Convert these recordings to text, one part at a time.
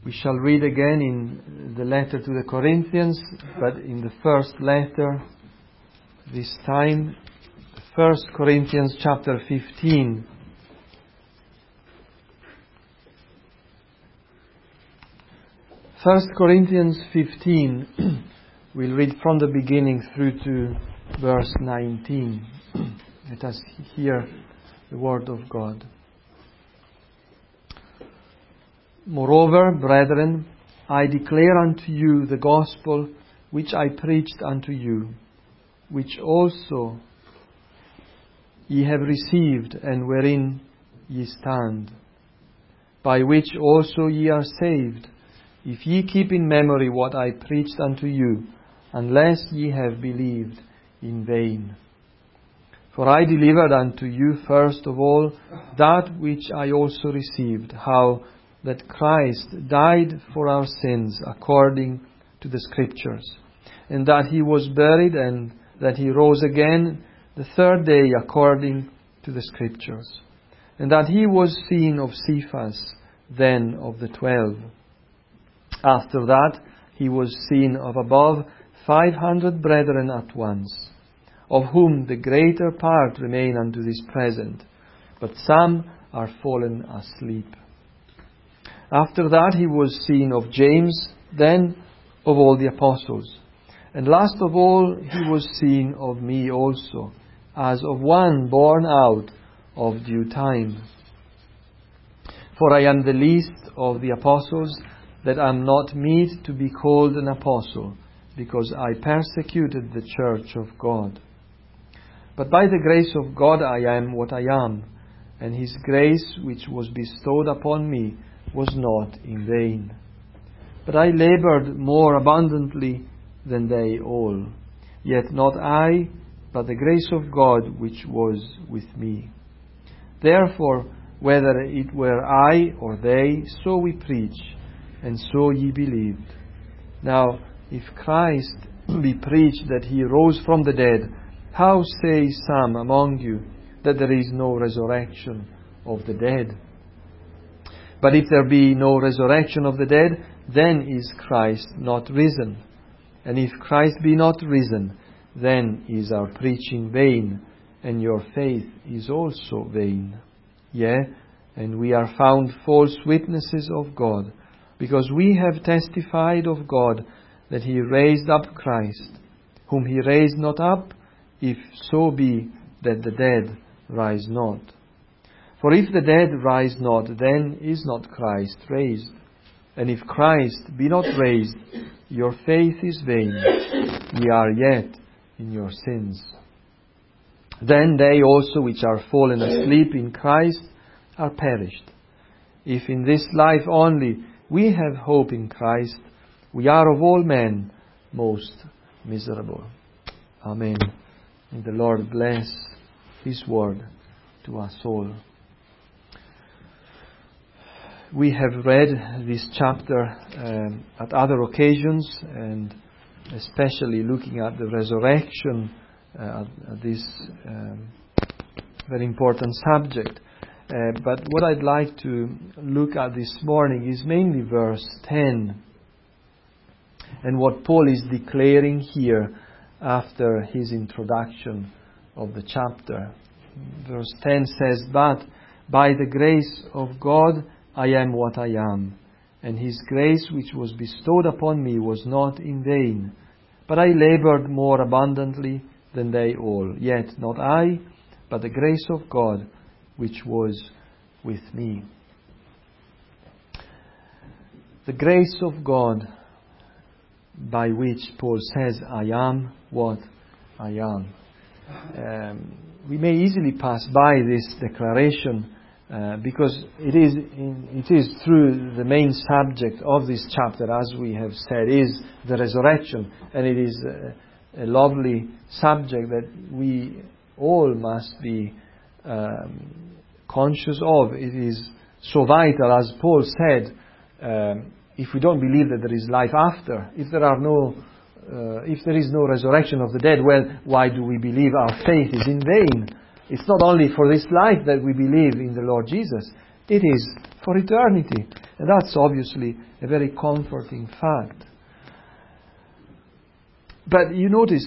We shall read again in the letter to the Corinthians, but in the first letter, this time, 1 Corinthians chapter 15. First Corinthians 15, we'll read from the beginning through to verse 19. Let us hear the word of God. Moreover, brethren, I declare unto you the gospel which I preached unto you, which also ye have received, and wherein ye stand, by which also ye are saved, if ye keep in memory what I preached unto you, unless ye have believed in vain. For I delivered unto you first of all that which I also received, how that Christ died for our sins according to the Scriptures, and that He was buried, and that He rose again the third day according to the Scriptures, and that He was seen of Cephas, then of the 12. After that He was seen of above 500 brethren at once, of whom the greater part remain unto this present, but some are fallen asleep. After that He was seen of James, then of all the apostles. And last of all He was seen of me also, as of one born out of due time. For I am the least of the apostles, that am not meet to be called an apostle, because I persecuted the church of God. But by the grace of God I am what I am, and His grace which was bestowed upon me was not in vain. But I labored more abundantly than they all. Yet not I, but the grace of God which was with me. Therefore, whether it were I or they, so we preach, and so ye believed. Now, if Christ be preached that He rose from the dead, how say some among you that there is no resurrection of the dead? But if there be no resurrection of the dead, then is Christ not risen. And if Christ be not risen, then is our preaching vain, and your faith is also vain. Yea, and we are found false witnesses of God, because we have testified of God that He raised up Christ, whom He raised not up, if so be that the dead rise not. For if the dead rise not, then is not Christ raised. And if Christ be not raised, your faith is vain, ye are yet in your sins. Then they also which are fallen asleep in Christ are perished. If in this life only we have hope in Christ, we are of all men most miserable. Amen. May the Lord bless His word to us all. We have read this chapter at other occasions, and especially looking at the resurrection, at this very important subject. But what I'd like to look at this morning is mainly verse 10, and what Paul is declaring here after his introduction of the chapter. Verse 10 says, "But by the grace of God I am what I am, and His grace which was bestowed upon me was not in vain. But I labored more abundantly than they all. Yet not I, but the grace of God which was with me." The grace of God by which Paul says, I am what I am. We may easily pass by this declaration because it is through the main subject of this chapter, as we have said, is the resurrection. And it is a lovely subject that we all must be conscious of. It is so vital, as Paul said, if we don't believe that there is life after, if there is no resurrection of the dead, well, why do we believe? Our faith is in vain. It's not only for this life that we believe in the Lord Jesus. It is for eternity. And that's obviously a very comforting fact. But you notice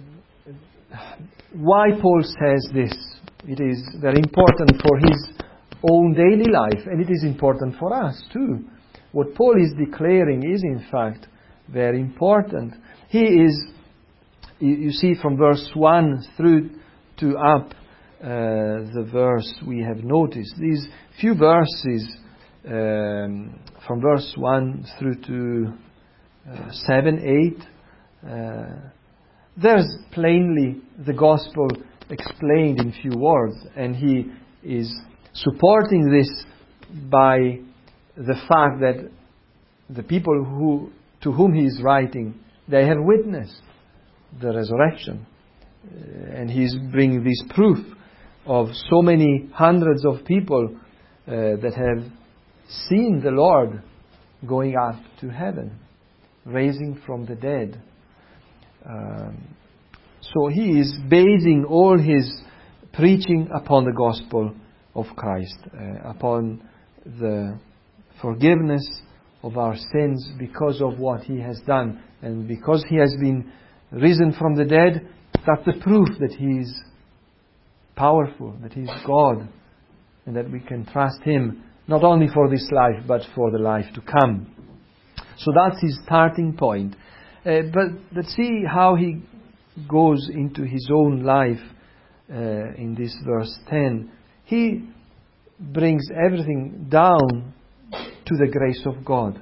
why Paul says this. It is very important for his own daily life, and it is important for us too. What Paul is declaring is in fact very important. He is, you see from verse 1 through to up the verse we have noticed. These few verses from verse 1 through to 7, 8, there's plainly the gospel explained in few words, and he is supporting this by the fact that the people to whom he is writing, they have witnessed the resurrection. And he's bringing this proof of so many hundreds of people that have seen the Lord going up to heaven, raising from the dead. So he is basing all his preaching upon the gospel of Christ, upon the forgiveness of our sins because of what he has done. And because he has been risen from the dead, that's the proof that he is powerful, that he is God, and that we can trust him not only for this life but for the life to come. So that's his starting point. But let's see how he goes into his own life in this verse 10. He brings everything down to the grace of God.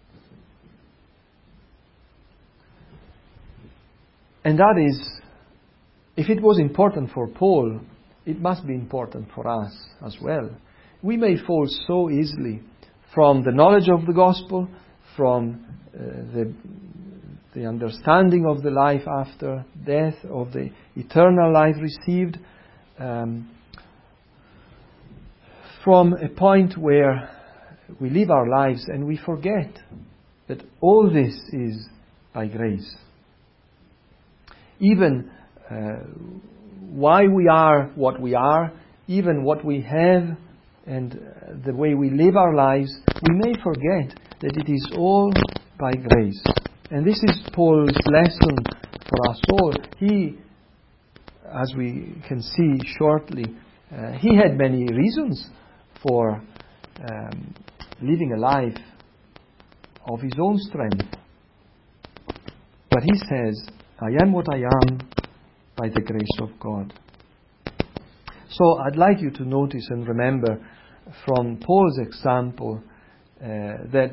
And that is, if it was important for Paul, it must be important for us as well. We may fall so easily from the knowledge of the gospel, from the understanding of the life after death, of the eternal life received, from a point where we live our lives and we forget that all this is by grace. Even why we are what we are, even what we have and the way we live our lives, we may forget that it is all by grace. And this is Paul's lesson for us all. He, as we can see shortly, he had many reasons for living a life of his own strength. But he says, I am what I am by the grace of God. So I'd like you to notice and remember from Paul's example that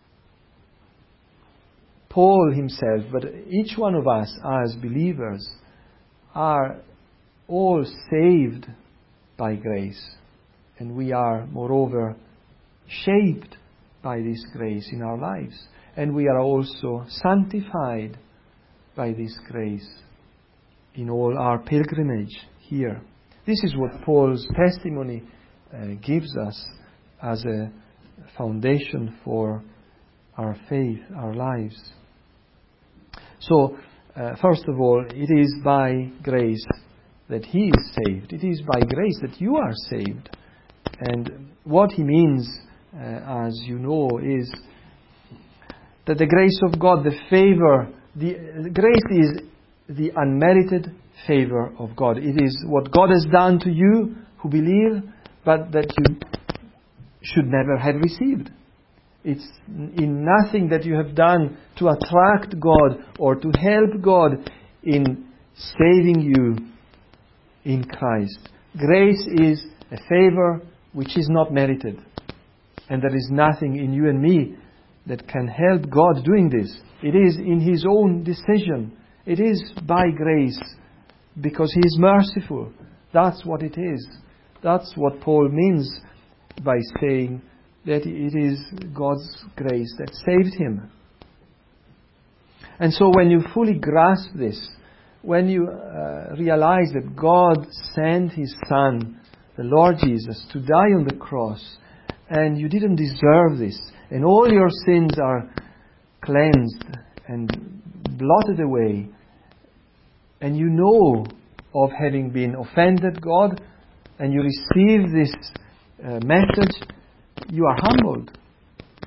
Paul himself, but each one of us as believers, are all saved by grace. And we are, moreover, shaped by this grace in our lives. And we are also sanctified by this grace in all our pilgrimage here. This is what Paul's testimony gives us as a foundation for our faith, our lives. So, first of all, it is by grace that he is saved. It is by grace that you are saved. And what he means, as you know, is that the grace of God, the favor, the grace is the unmerited favor of God. It is what God has done to you who believe, but that you should never have received. It's in nothing that you have done to attract God or to help God in saving you in Christ. Grace is a favor which is not merited. And there is nothing in you and me that can help God doing this. It is in His own decision. It is by grace because He is merciful. That's what it is. That's what Paul means by saying that it is God's grace that saved him. And so when you fully grasp this, when you realize that God sent His Son, the Lord Jesus, to die on the cross, and you didn't deserve this, and all your sins are cleansed and blotted away, and you know of having been offended God, and you receive this message, you are humbled.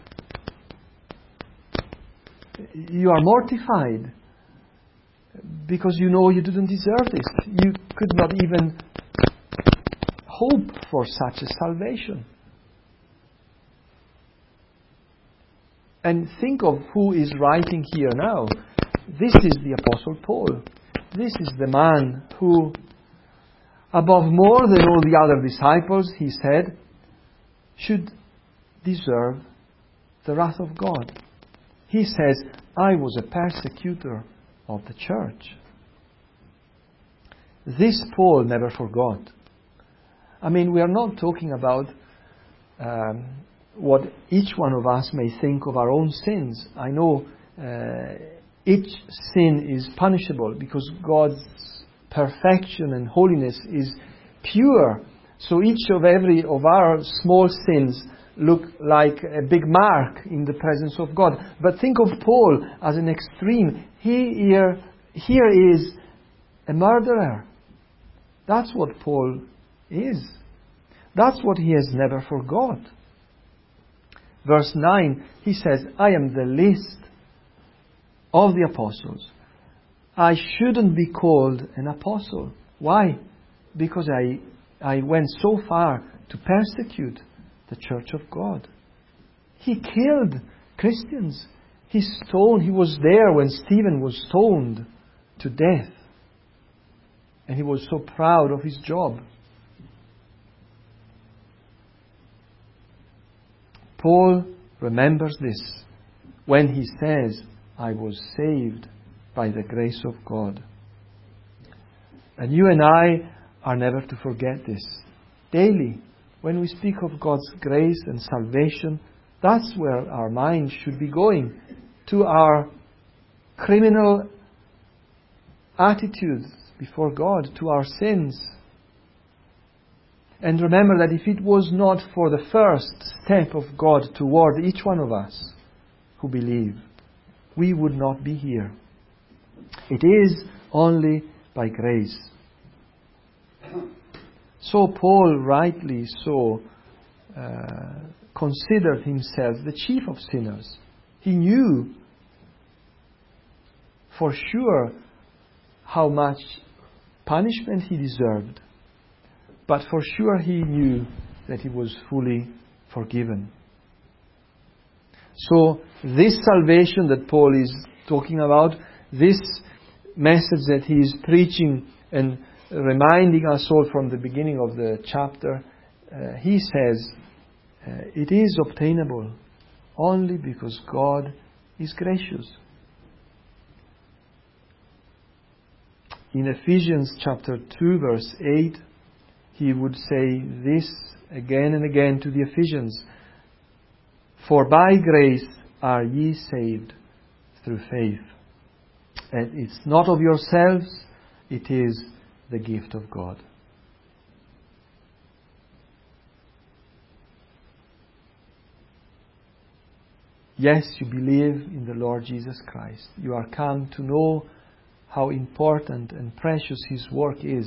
you are mortified because you know you didn't deserve this. You could not even hope for such a salvation. And think of who is writing here now. This is the Apostle Paul. This is the man who, above more than all the other disciples, he said, should deserve the wrath of God. He says, I was a persecutor of the church. This Paul never forgot. I mean, we are not talking about what each one of us may think of our own sins. I know each sin is punishable because God's perfection and holiness is pure. So each of every of our small sins look like a big mark in the presence of God. But think of Paul as an extreme. Here is a murderer. That's what Paul is. That's what he has never forgot. Verse 9, he says, I am the least of the apostles. I shouldn't be called an apostle. Why? Because I went so far to persecute the church of God. He killed Christians. He was there when Stephen was stoned to death. And he was so proud of his job. Paul remembers this when he says, I was saved by the grace of God. And you and I are never to forget this. Daily, when we speak of God's grace and salvation, that's where our mind should be going. To our criminal attitudes before God, to our sins. And remember that if it was not for the first step of God toward each one of us who believe, we would not be here. It is only by grace. So Paul rightly so considered himself the chief of sinners. He knew for sure how much punishment he deserved. But for sure he knew that he was fully forgiven. So this salvation that Paul is talking about, this message that he is preaching and reminding us all from the beginning of the chapter, he says, it is obtainable only because God is gracious. In Ephesians chapter 2 verse 8, he would say this again and again to the Ephesians. For by grace are ye saved through faith. And it's not of yourselves, it is the gift of God. Yes, you believe in the Lord Jesus Christ. You are come to know how important and precious His work is.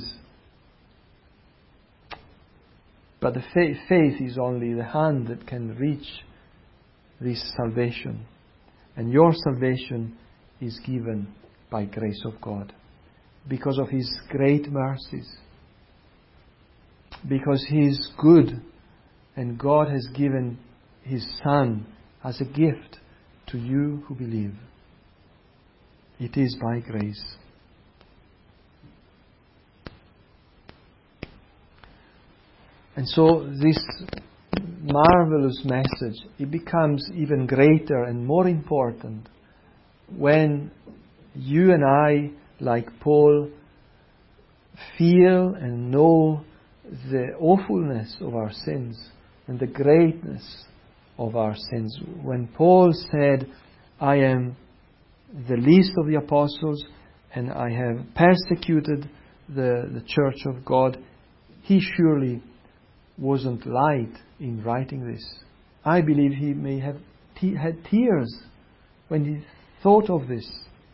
But the faith is only the hand that can reach this salvation. And your salvation is given by grace of God. Because of His great mercies. Because He is good. And God has given His Son as a gift to you who believe. It is by grace. And so this marvelous message, it becomes even greater and more important when you and I, like Paul, feel and know the awfulness of our sins and the greatness of our sins. When Paul said, I am the least of the apostles and I have persecuted the church of God, he surely wasn't light in writing this. I believe he may have had tears when he thought of this.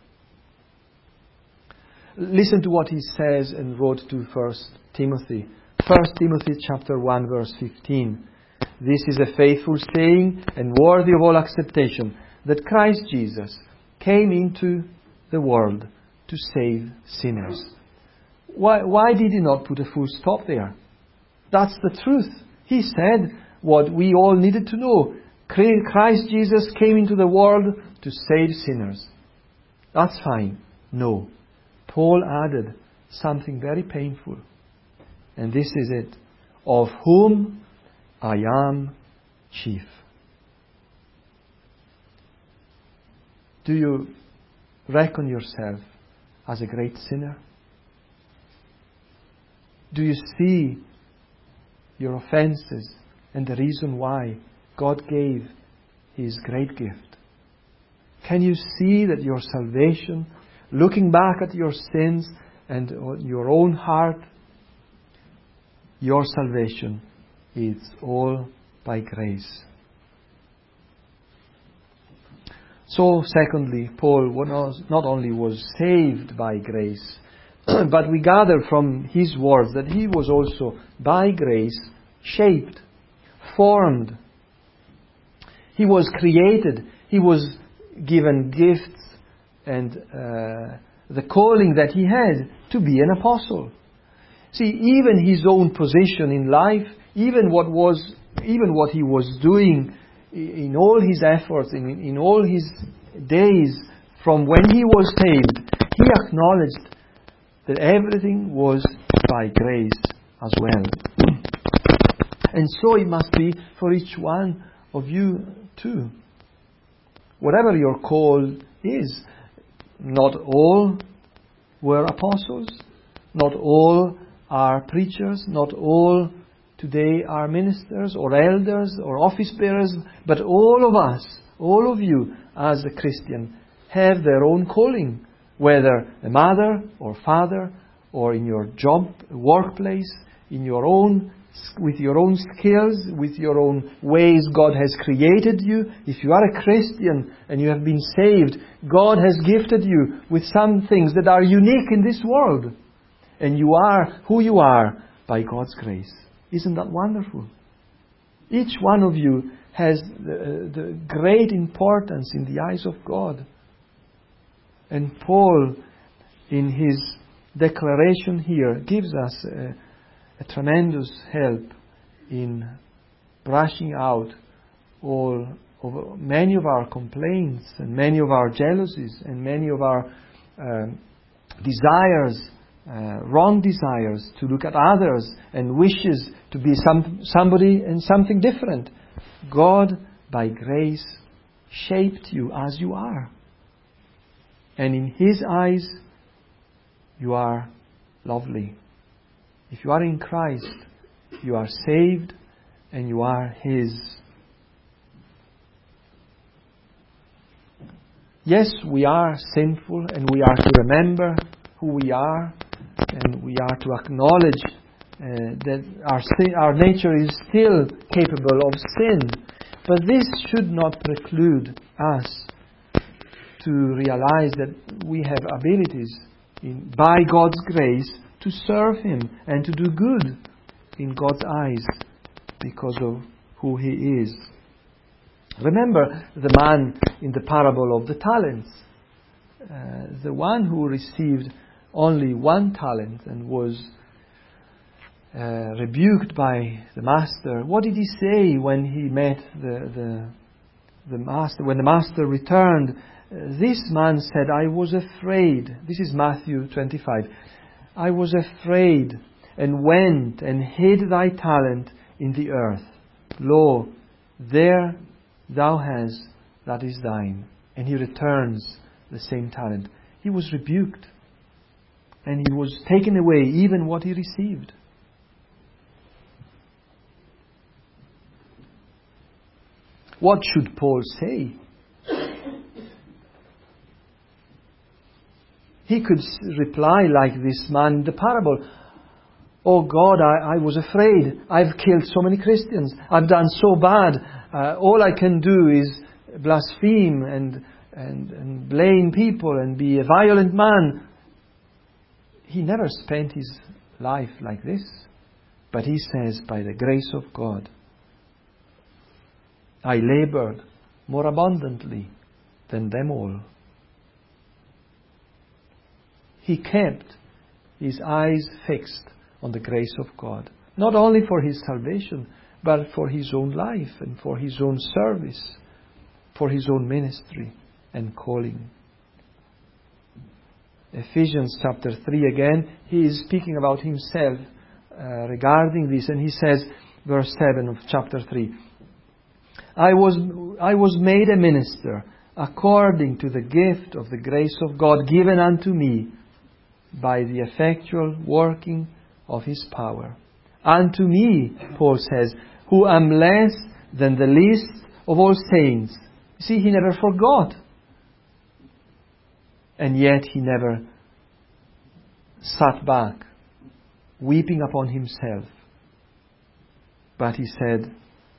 Listen to what he says and wrote to 1 Timothy. 1 Timothy chapter 1 verse 15. This is a faithful saying and worthy of all acceptation, that Christ Jesus came into the world to save sinners. Why did he not put a full stop there? That's the truth. He said what we all needed to know. Christ Jesus came into the world to save sinners. That's fine. No. Paul added something very painful. And this is it. Of whom I am chief. Do you reckon yourself as a great sinner? Do you see your offenses and the reason why God gave His great gift? Can you see that your salvation, looking back at your sins and your own heart, your salvation is all by grace? So, secondly, Paul not only was saved by grace, but we gather from his words that he was also, by grace, shaped, formed. He was created. He was given gifts and the calling that he had to be an apostle. See, even his own position in life, even what he was doing in all his efforts, in all his days, from when he was saved, he acknowledged that everything was by grace as well. And so it must be for each one of you too. Whatever your call is, not all were apostles, not all are preachers, not all today are ministers or elders or office bearers, but all of us, all of you as a Christian, have their own calling, whether a mother or father, or in your job, workplace, in your own, with your own skills, with your own ways God has created you. If you are a Christian and you have been saved, God has gifted you with some things that are unique in this world. And you are who you are by God's grace. Isn't that wonderful? Each one of you has the great importance in the eyes of God. And Paul, in his declaration here, gives us a tremendous help in brushing out many of our complaints and many of our jealousies and many of our desires, wrong desires to look at others and wishes to be somebody and something different. God, by grace, shaped you as you are. And in His eyes, you are lovely. If you are in Christ, you are saved and you are His. Yes, we are sinful and we are to remember who we are, and we are to acknowledge that our nature is still capable of sin. But this should not preclude us to realize that we have abilities by God's grace to serve Him and to do good in God's eyes because of who He is. Remember the man in the parable of the talents. The one who received only 1 talent and was rebuked by the master. What did he say when he met the master? When the master returned, this man said, I was afraid. This is Matthew 25. I was afraid and went and hid thy talent in the earth. Lo, there thou hast, that is thine. And he returns the same talent. He was rebuked. And he was taken away even what he received. What should Paul say? He could reply like this man in the parable. Oh God, I was afraid. I've killed so many Christians. I've done so bad. All I can do is blaspheme and blame people and be a violent man. He never spent his life like this. But he says, by the grace of God, I labored more abundantly than them all. he kept his eyes fixed on the grace of God. Not only for his salvation, but for his own life and for his own service, for his own ministry and calling. Ephesians chapter 3 again, he is speaking about himself regarding this, and he says, verse 7 of chapter 3, I was made a minister according to the gift of the grace of God given unto me by the effectual working of his power. Unto me, Paul says, who am less than the least of all saints. See, he never forgot. And yet he never sat back, weeping upon himself. But he said,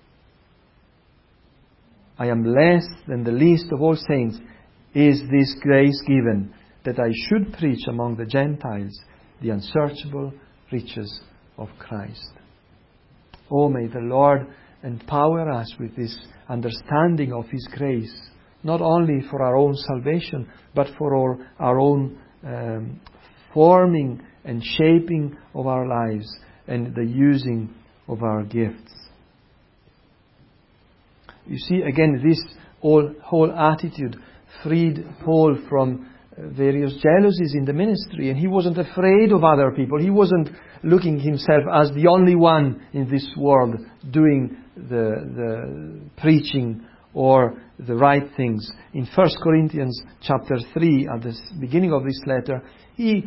I am less than the least of all saints. Is this grace given, that I should preach among the Gentiles the unsearchable riches of Christ. Oh, may the Lord empower us with this understanding of his grace, not only for our own salvation, but for our own forming and shaping of our lives and the using of our gifts. You see, again, this whole attitude freed Paul from various jealousies in the ministry, and he wasn't afraid of other people. He wasn't looking himself as the only one in this world doing the preaching or the right things. In 1 Corinthians chapter 3, at the beginning of this letter, he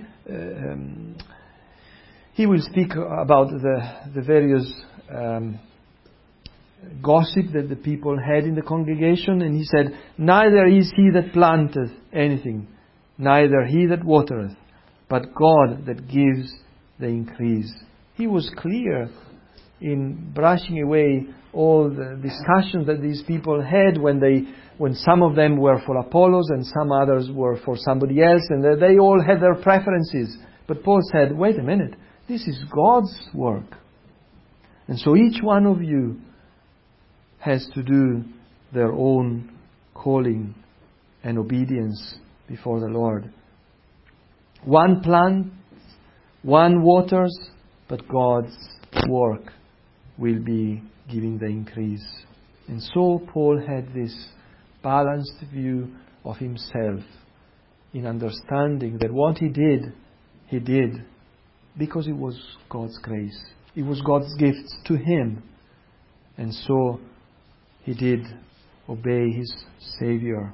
will speak about the various gossip that the people had in the congregation, and he said, neither is he that planteth anything, neither he that watereth, but God that gives the increase. He was clear in brushing away all the discussions that these people had when some of them were for Apollos and some others were for somebody else, and they all had their preferences. But Paul said, wait a minute, this is God's work. And so each one of you has to do their own calling and obedience before the Lord. One plants, one waters, but God's work will be giving the increase. And so Paul had this balanced view of himself in understanding that what he did because it was God's grace. It was God's gift to him. And so he did obey his Savior.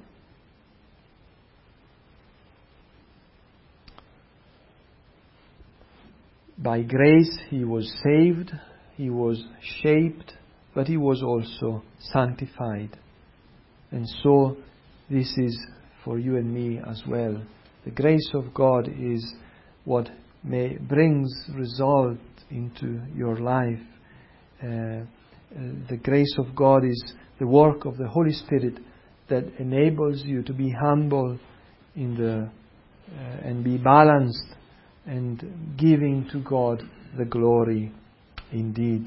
By grace he was saved, he was shaped, but he was also sanctified. And so this is for you and me as well. The grace of God is what brings result into your life. The grace of God is the work of the Holy Spirit that enables you to be humble and be balanced and giving to God the glory indeed.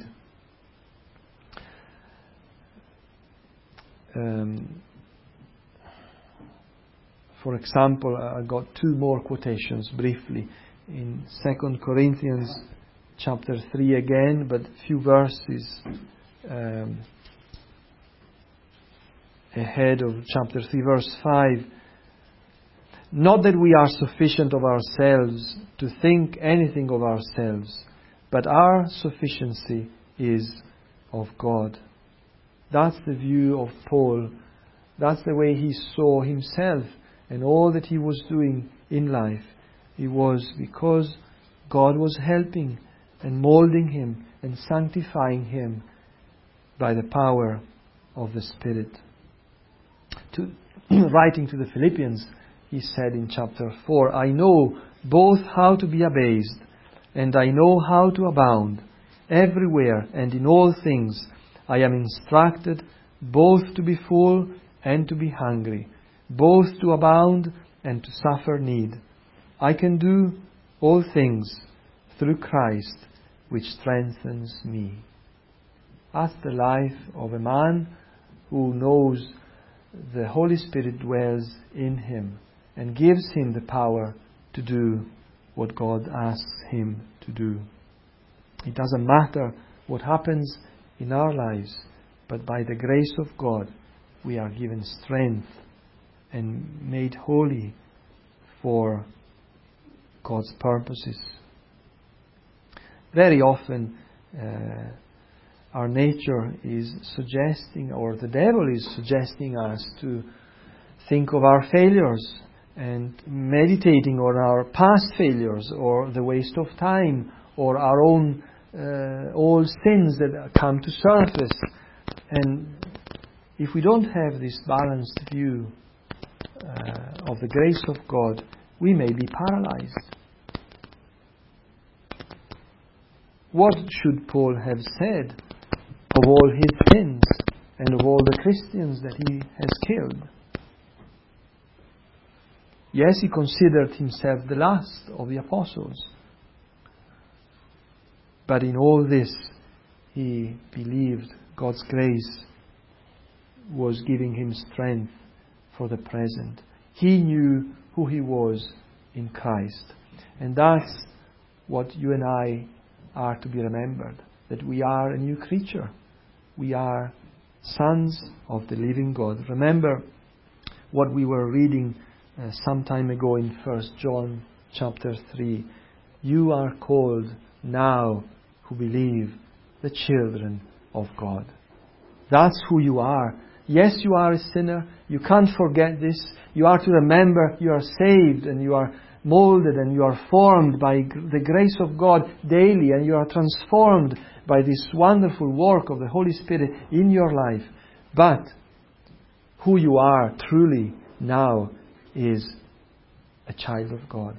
For example, I got two more quotations briefly. In 2 Corinthians chapter 3 again, but a few verses ahead of chapter 3, verse 5. Not that we are sufficient of ourselves to think anything of ourselves, but our sufficiency is of God. That's the view of Paul. That's the way he saw himself and all that he was doing in life. It was because God was helping and molding him and sanctifying him by the power of the Spirit. Writing to the Philippians, he said in chapter 4, I know both how to be abased, and I know how to abound. Everywhere and in all things I am instructed both to be full and to be hungry, both to abound and to suffer need. I can do all things through Christ, which strengthens me. That's the life of a man who knows the Holy Spirit dwells in him and gives him the power to do what God asks him to do. It doesn't matter what happens in our lives, but by the grace of God we are given strength and made holy for God's purposes. Very often our nature is suggesting, or the devil is suggesting us to think of our failures and meditating on our past failures or the waste of time or our own old sins that come to surface. And if we don't have this balanced view of the grace of God, we may be paralyzed. What should Paul have said of all his sins and of all the Christians that he has killed? Yes, he considered himself the last of the apostles. But in all this, he believed God's grace was giving him strength for the present. He knew who he was in Christ. And that's what you and I are to be remembered, that we are a new creature. We are sons of the living God. Remember what we were reading some time ago in 1 John chapter 3. You are called now who believe the children of God. That's who you are. Yes, you are a sinner. You can't forget this. You are to remember you are saved and you are molded and you are formed by the grace of God daily, and you are transformed by this wonderful work of the Holy Spirit in your life. But who you are truly now is a child of God.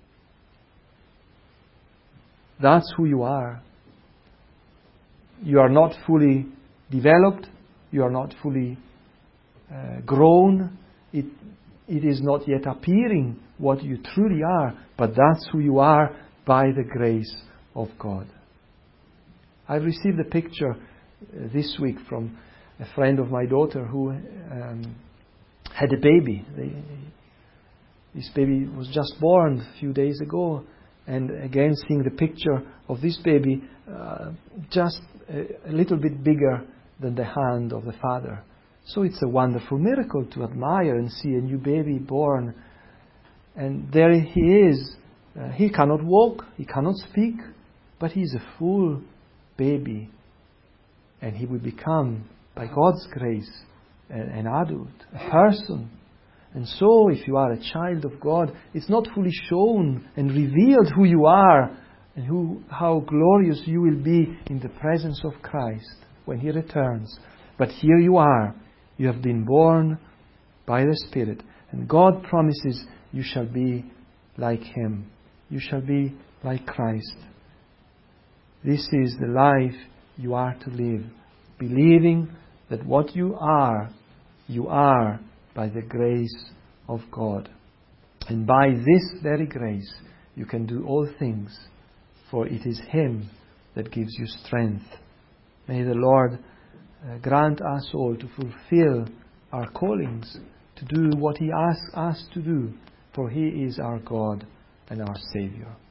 That's who you are. You are not fully developed. You are not fully grown. It is not yet appearing what you truly are, but that's who you are by the grace of God. I received a picture this week from a friend of my daughter who had a baby. This baby was just born a few days ago, and again seeing the picture of this baby just a little bit bigger than the hand of the father. So it's a wonderful miracle to admire and see a new baby born. And there he is. He cannot walk, he cannot speak, but he's a full baby. And he will become, by God's grace, an adult, a person. And so, if you are a child of God, it's not fully shown and revealed who you are and how glorious you will be in the presence of Christ when He returns. But here you are. You have been born by the Spirit. And God promises you shall be like Him. You shall be like Christ. This is the life you are to live, believing that what you are by the grace of God. And by this very grace, you can do all things, for it is Him that gives you strength. May the Lord grant us all to fulfill our callings, to do what He asks us to do, for He is our God and our Saviour.